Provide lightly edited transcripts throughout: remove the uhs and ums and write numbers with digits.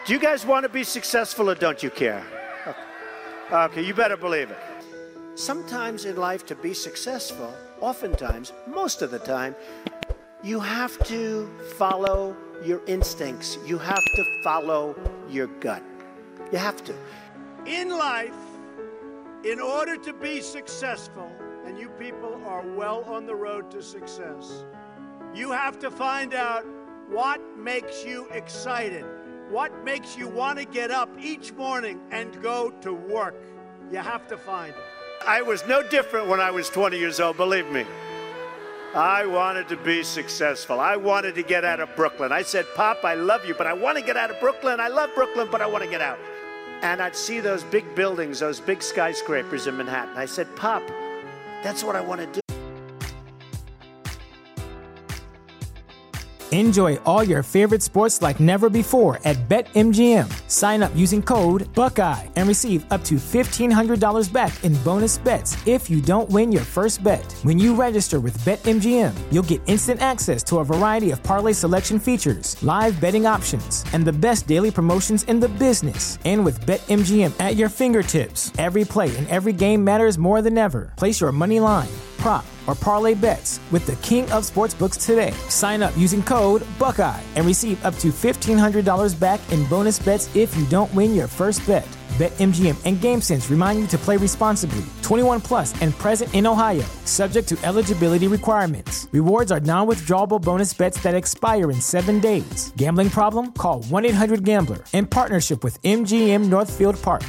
Do you guys want to be successful or don't you care? Okay, you better believe it. Sometimes in life to be successful, oftentimes, most of the time, you have to follow your instincts. You have to follow your gut. You have to. In life, in order to be successful, and you people are well on the road to success, you have to find out what makes you excited, what makes you want to get up each morning and go to work. You have to find it. I was no different when I was 20 years old, believe me. I wanted to be successful. I wanted to get out of Brooklyn. I said, Pop, I love you, but I want to get out of Brooklyn. I love Brooklyn, but I want to get out. And I'd see those big buildings, those big skyscrapers in Manhattan. I said, Pop, that's what I want to do. Enjoy all your favorite sports like never before at BetMGM. Sign up using code Buckeye and receive up to $1,500 back in bonus bets if you don't win your first bet. When you register with BetMGM, you'll get instant access to a variety of parlay selection features, live betting options, and the best daily promotions in the business. And with BetMGM at your fingertips, every play and every game matters more than ever. Place your money line, prop, or parlay bets with the king of sportsbooks today. Sign up using code Buckeye and receive up to $1,500 back in bonus bets if you don't win your first bet. BetMGM and GameSense remind you to play responsibly. 21 plus and present in Ohio, subject to eligibility requirements. Rewards are non-withdrawable bonus bets that expire in 7 days. Gambling problem? Call 1-800-GAMBLER. In partnership with MGM Northfield Park.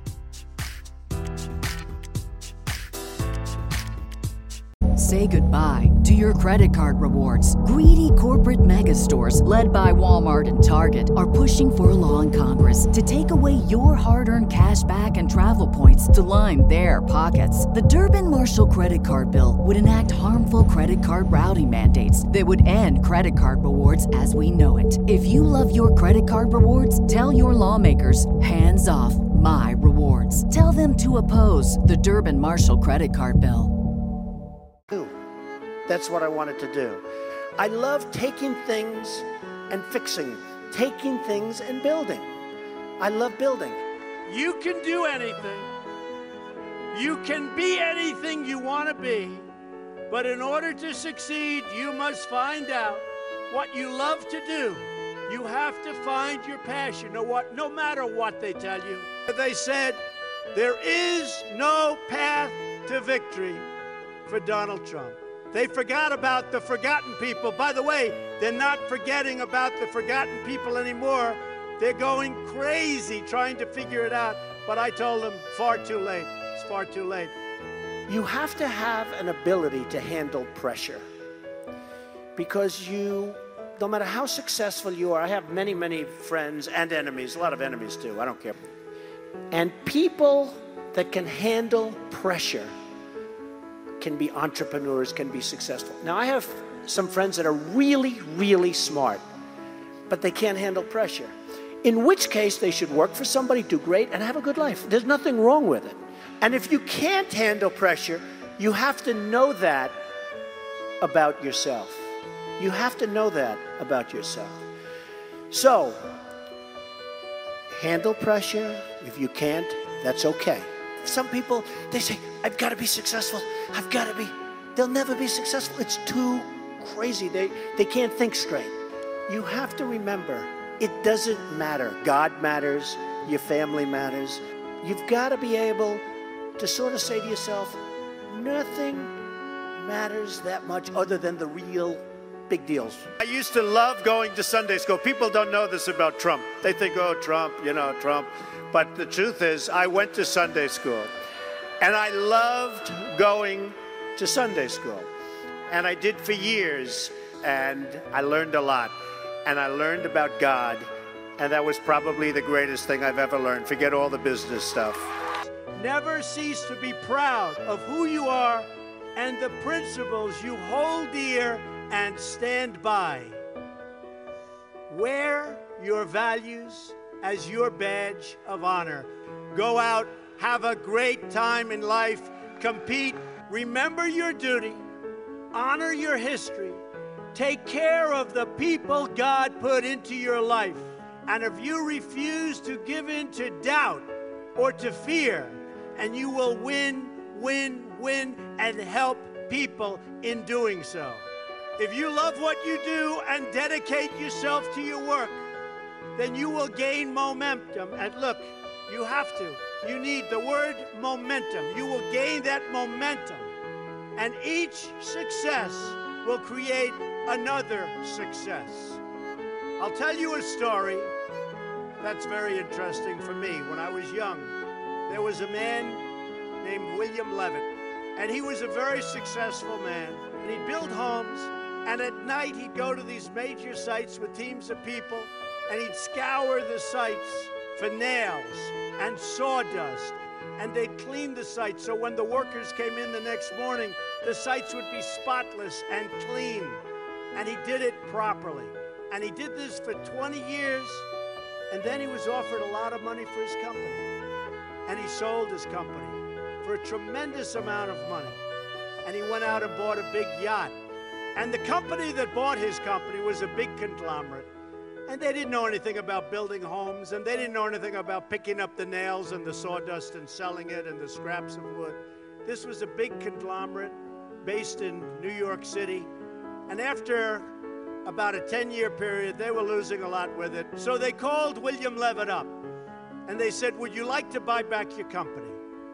Say goodbye to your credit card rewards. Greedy corporate mega stores, led by Walmart and Target, are pushing for a law in Congress to take away your hard-earned cash back and travel points to line their pockets. The Durbin-Marshall credit card bill would enact harmful credit card routing mandates that would end credit card rewards as we know it. If you love your credit card rewards, tell your lawmakers, hands off my rewards. Tell them to oppose the Durbin-Marshall credit card bill. That's what I wanted to do. I love taking things and fixing, taking things and building. I love building. You can do anything. You can be anything you want to be. But in order to succeed, you must find out what you love to do. You have to find your passion, no matter what they tell you. They said, there is no path to victory for Donald Trump. They forgot about the forgotten people. By the way, they're not forgetting about the forgotten people anymore. They're going crazy trying to figure it out. But I told them, far too late. It's far too late. You have to have an ability to handle pressure. Because no matter how successful you are, I have many, many friends and enemies, a lot of enemies too, I don't care. And people that can handle pressure can be entrepreneurs, can be successful. Now, I have some friends that are really, really smart, but they can't handle pressure. In which case, they should work for somebody, do great, and have a good life. There's nothing wrong with it. And if you can't handle pressure, you have to know that about yourself. You have to know that about yourself. So, handle pressure. If you can't, that's okay. Some people, they say, I've got to be successful. I've got to be. They'll never be successful. It's too crazy. They can't think straight. You have to remember, it doesn't matter. God matters. Your family matters. You've got to be able to sort of say to yourself, nothing matters that much other than the real big deals. I used to love going to Sunday school. People don't know this about Trump. They think, oh, Trump, Trump. But the truth is, I went to Sunday school, and I loved going to Sunday school. And I did for years, and I learned a lot. And I learned about God, and that was probably the greatest thing I've ever learned. Forget all the business stuff. Never cease to be proud of who you are and the principles you hold dear and stand by. Wear your values as your badge of honor. Go out, have a great time in life, compete, remember your duty, honor your history, take care of the people God put into your life, And if you refuse to give in to doubt or to fear, and you will win, win, win, and help people in doing so. If you love what you do and dedicate yourself to your work, then you will gain momentum. And look, you have to. You need the word momentum. You will gain that momentum. And each success will create another success. I'll tell you a story that's very interesting for me. When I was young, there was a man named William Levitt, and he was a very successful man. And he'd build homes, and at night he'd go to these major sites with teams of people, and he'd scour the sites for nails and sawdust, and they'd clean the sites so when the workers came in the next morning, the sites would be spotless and clean. And he did it properly. And he did this for 20 years, and then he was offered a lot of money for his company. And he sold his company for a tremendous amount of money. And he went out and bought a big yacht. And the company that bought his company was a big conglomerate. And they didn't know anything about building homes, and they didn't know anything about picking up the nails and the sawdust and selling it and the scraps of wood. This was a big conglomerate based in New York City. And after about a 10-year period, they were losing a lot with it. So they called William Levitt up, and they said, would you like to buy back your company?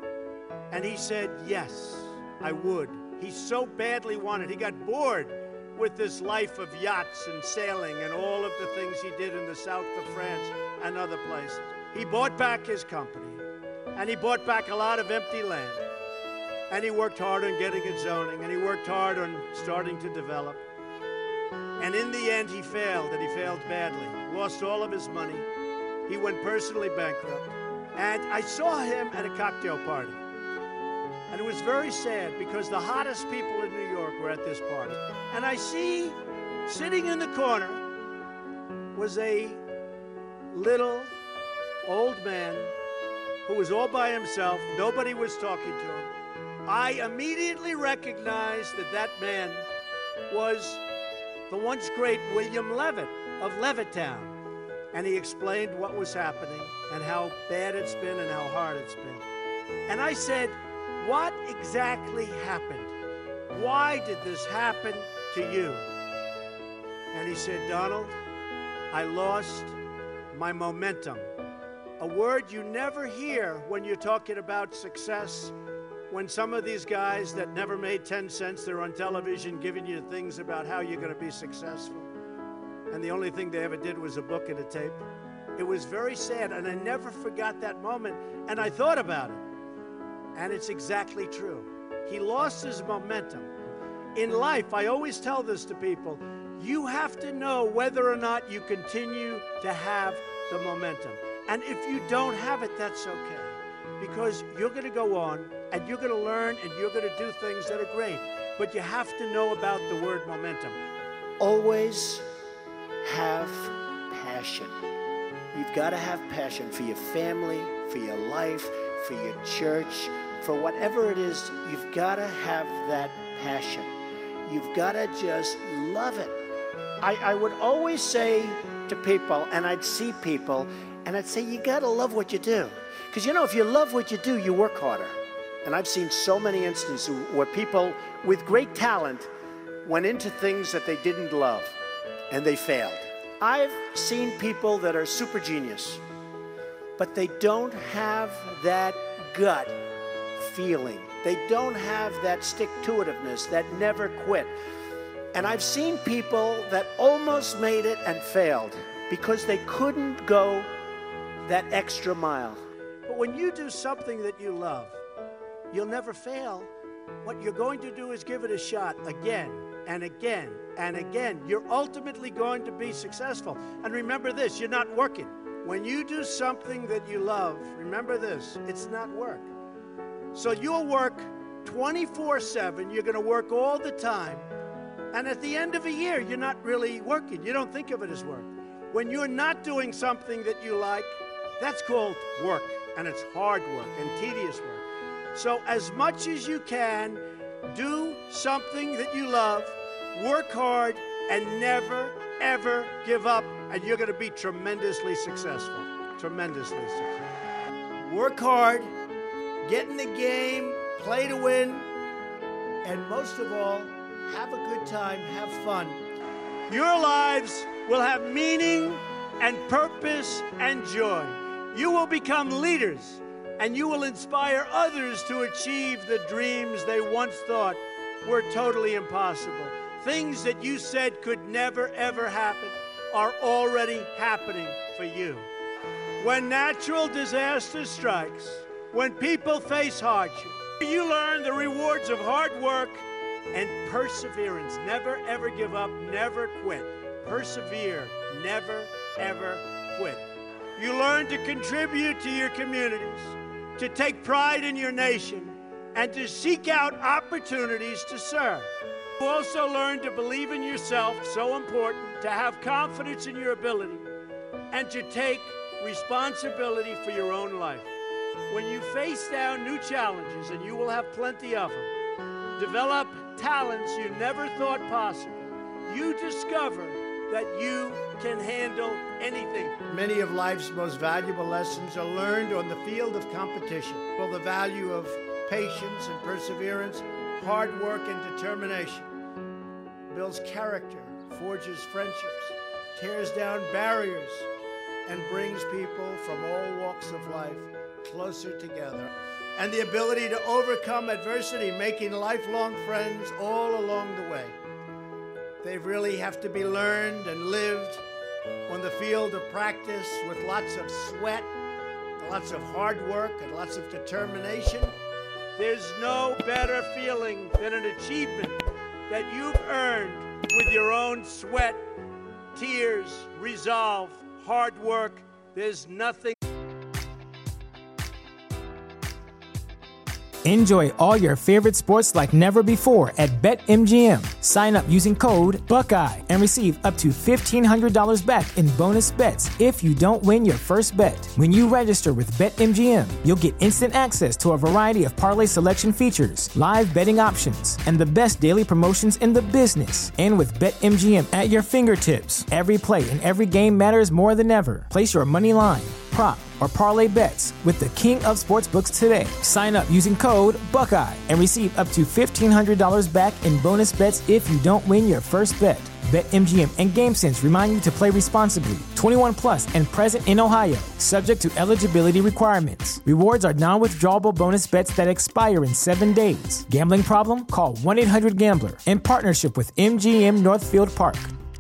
And he said, yes, I would. He so badly wanted. He got bored with this life of yachts and sailing and all of the things he did in the south of France and other places. He bought back his company, and he bought back a lot of empty land. And he worked hard on getting it zoning, and he worked hard on starting to develop. And in the end, he failed, and he failed badly. Lost all of his money. He went personally bankrupt. And I saw him at a cocktail party. And it was very sad because the hottest people in New York were at this party. And I see, sitting in the corner, was a little old man who was all by himself. Nobody was talking to him. I immediately recognized that that man was the once great William Levitt of Levittown. And he explained what was happening and how bad it's been and how hard it's been. And I said, what exactly happened? Why did this happen to you? And he said, Donald, I lost my momentum. A word you never hear when you're talking about success. When some of these guys that never made 10 cents, they're on television giving you things about how you're going to be successful. And the only thing they ever did was a book and a tape. It was very sad, and I never forgot that moment. And I thought about it. And it's exactly true. He lost his momentum. In life, I always tell this to people, you have to know whether or not you continue to have the momentum. And if you don't have it, that's okay. Because you're going to go on, and you're going to learn, and you're going to do things that are great. But you have to know about the word momentum. Always have passion. You've got to have passion for your family, for your life, for your church, for whatever it is. You've got to have that passion. You've got to just love it. I would always say to people, and I'd see people, and I'd say, you got to love what you do. Because, you know, if you love what you do, you work harder. And I've seen so many instances where people with great talent went into things that they didn't love, and they failed. I've seen people that are super genius, but they don't have that gut feeling. They don't have that stick-to-itiveness, that never quit. And I've seen people that almost made it and failed because they couldn't go that extra mile. But when you do something that you love, you'll never fail. What you're going to do is give it a shot again and again and again. You're ultimately going to be successful. And remember this, you're not working. When you do something that you love, remember this, it's not work. So you'll work 24/7, you're going to work all the time, and at the end of a year, you're not really working. You don't think of it as work. When you're not doing something that you like, that's called work, and it's hard work and tedious work. So as much as you can, do something that you love, work hard, and never, ever give up and you're going to be tremendously successful. Tremendously successful. Work hard, get in the game, play to win, and most of all, have a good time, have fun. Your lives will have meaning and purpose and joy. You will become leaders, and you will inspire others to achieve the dreams they once thought were totally impossible. Things that you said could never, ever happen are already happening for you. When natural disaster strikes, when people face hardship, you learn the rewards of hard work and perseverance. Never, ever give up, never quit. Persevere, never, ever quit. You learn to contribute to your communities, to take pride in your nation, and to seek out opportunities to serve. You also learn to believe in yourself, so important, to have confidence in your ability, and to take responsibility for your own life. When you face down new challenges, and you will have plenty of them, develop talents you never thought possible. You discover that you can handle anything. Many of life's most valuable lessons are learned on the field of competition. Well, the value of patience and perseverance, hard work and determination builds character, forges friendships, tears down barriers, and brings people from all walks of life closer together. And the ability to overcome adversity, making lifelong friends all along the way. They really have to be learned and lived on the field of practice with lots of sweat, lots of hard work, and lots of determination. There's no better feeling than an achievement that you've earned with your own sweat, tears, resolve, hard work. There's nothing. Enjoy all your favorite sports like never before at BetMGM. Sign up using code Buckeye and receive up to $1,500 back in bonus bets if you don't win your first bet. When you register with BetMGM, you'll get instant access to a variety of parlay selection features, live betting options, and the best daily promotions in the business. And with BetMGM at your fingertips, every play and every game matters more than ever. Place your money line, prop, or parlay bets with the king of sportsbooks today. Sign up using code Buckeye and receive up to $1,500 back in bonus bets if you don't win your first bet. BetMGM and GameSense remind you to play responsibly. 21 plus and present in Ohio, subject to eligibility requirements. Rewards are non-withdrawable bonus bets that expire in 7 days. Gambling problem? Call 1-800-GAMBLER in partnership with MGM Northfield Park.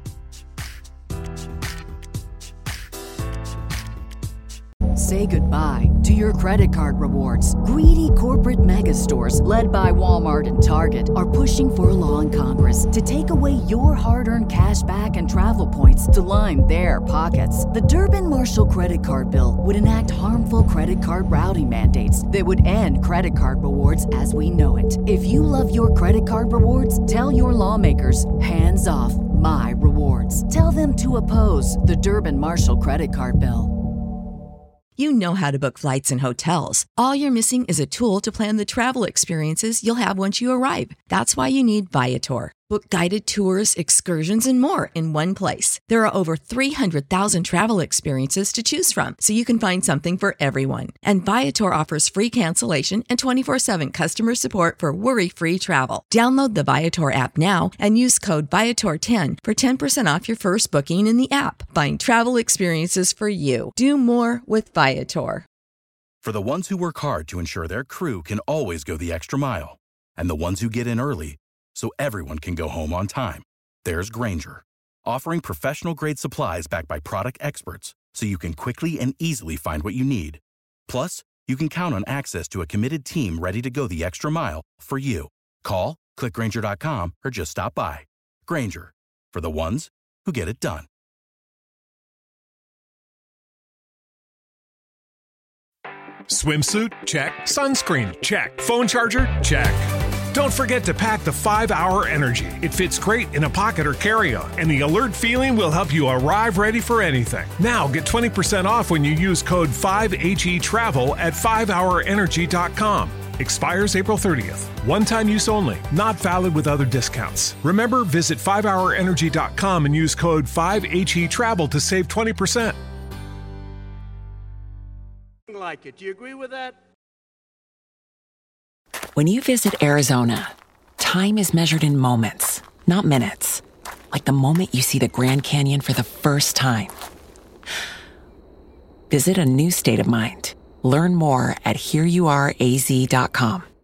Say goodbye to your credit card rewards. Greedy corporate mega stores, led by Walmart and Target, are pushing for a law in Congress to take away your hard-earned cash back and travel points to line their pockets. The Durbin-Marshall credit card bill would enact harmful credit card routing mandates that would end credit card rewards as we know it. If you love your credit card rewards, tell your lawmakers, hands off my rewards. Tell them to oppose the Durbin-Marshall credit card bill. You know how to book flights and hotels. All you're missing is a tool to plan the travel experiences you'll have once you arrive. That's why you need Viator. Book guided tours, excursions, and more in one place. There are over 300,000 travel experiences to choose from, so you can find something for everyone. And Viator offers free cancellation and 24/7 customer support for worry-free travel. Download the Viator app now and use code Viator10 for 10% off your first booking in the app. Find travel experiences for you. Do more with Viator. For the ones who work hard to ensure their crew can always go the extra mile, and the ones who get in early so everyone can go home on time, there's Grainger, offering professional-grade supplies backed by product experts so you can quickly and easily find what you need. Plus, you can count on access to a committed team ready to go the extra mile for you. Call, click Grainger.com, or just stop by. Grainger, for the ones who get it done. Swimsuit? Check. Sunscreen? Check. Phone charger? Check. Don't forget to pack the 5-Hour Energy. It fits great in a pocket or carry-on, and the alert feeling will help you arrive ready for anything. Now get 20% off when you use code 5HETRAVEL at 5hourenergy.com. Expires April 30th. One-time use only. Not valid with other discounts. Remember, visit 5hourenergy.com and use code 5HETRAVEL to save 20%. Like it. Do you agree with that? When you visit Arizona, time is measured in moments, not minutes. Like the moment you see the Grand Canyon for the first time. Visit a new state of mind. Learn more at hereyouareaz.com.